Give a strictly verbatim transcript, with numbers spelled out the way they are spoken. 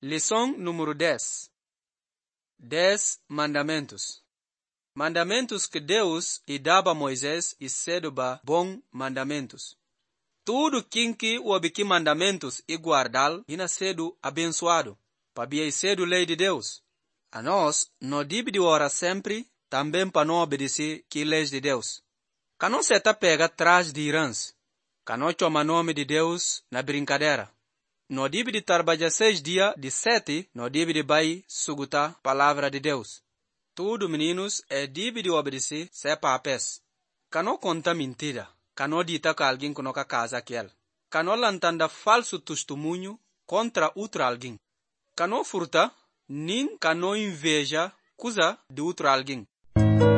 Lição número dez. Dez mandamentos. Mandamentos que Deus e dava a Moisés e seduba bom mandamentos. Tudo quem que o que mandamentos e guardá-lo, ina cedo abençoado, para cedo lei de Deus. A nós, não deve de orar sempre, também para não obedecer que leis de Deus. Que não se pega atrás de irãs, que não chama nome de Deus na brincadeira. Não deve de trabalhar seis dias de sete, não deve de vai sugutar palavra de Deus. Tudo meninos é deve de obedecer se para a pés. Que não conta mentira, que não dita que alguém que não casa aquele. Que não lantanda falso testemunho contra outro alguém. Que não furta, nem que não inveja coisa de outro alguém.